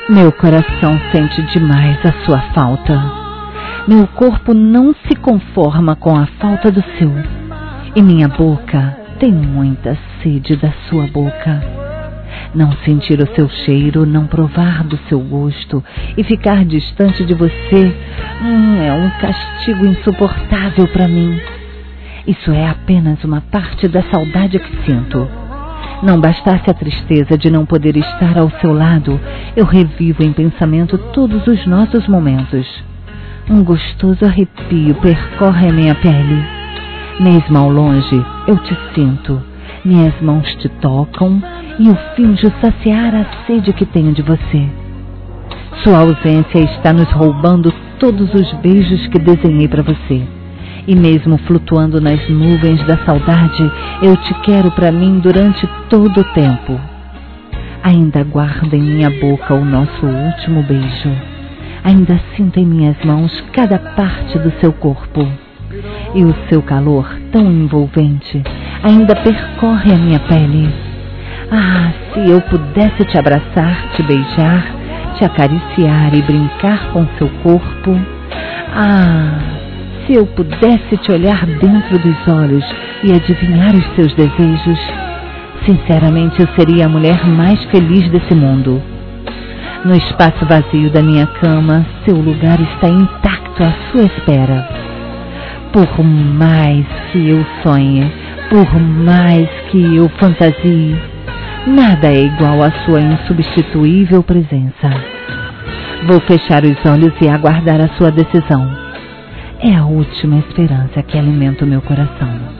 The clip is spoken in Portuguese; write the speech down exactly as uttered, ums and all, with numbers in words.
Meu coração sente demais a sua falta. Meu corpo não se conforma com a falta do seu. E minha boca tem muita sede da sua boca. Não sentir o seu cheiro, não provar do seu gosto e ficar distante de você hum, é um castigo insuportável para mim. Isso é apenas uma parte da saudade que sinto. Não bastasse a tristeza de não poder estar ao seu lado, eu revivo em pensamento todos os nossos momentos. Um gostoso arrepio percorre a minha pele. Mesmo ao longe, eu te sinto. Minhas mãos te tocam e eu finjo saciar a sede que tenho de você. Sua ausência está nos roubando todos os beijos que desenhei para você. E mesmo flutuando nas nuvens da saudade, eu te quero para mim durante todo o tempo. Ainda guardo em minha boca o nosso último beijo. Ainda sinto em minhas mãos cada parte do seu corpo. E o seu calor tão envolvente ainda percorre a minha pele. Ah, se eu pudesse te abraçar, te beijar, te acariciar e brincar com seu corpo. Ah, se eu pudesse te olhar dentro dos olhos e adivinhar os seus desejos. Sinceramente, eu seria a mulher mais feliz desse mundo. No espaço vazio da minha cama, seu lugar está intacto à sua espera. Por mais que eu sonhe, por mais que eu fantasie, nada é igual à sua insubstituível presença. Vou fechar os olhos e aguardar a sua decisão. É a última esperança que alimenta o meu coração.